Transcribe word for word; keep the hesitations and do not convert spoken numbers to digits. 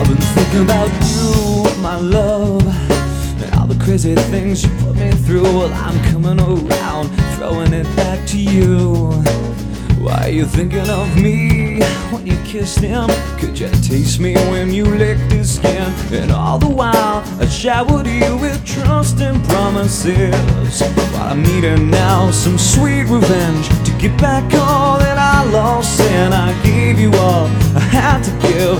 I've been thinking about you, my love, and all the crazy things you put me through. Well, I'm coming around, throwing it back to you. Why are you thinking of me when you kissed him? Could you taste me when you licked his skin? And all the while I showered you with trust and promises. What I'm needing now, some sweet revenge to get back all that I lost. And I gave you all I had to give,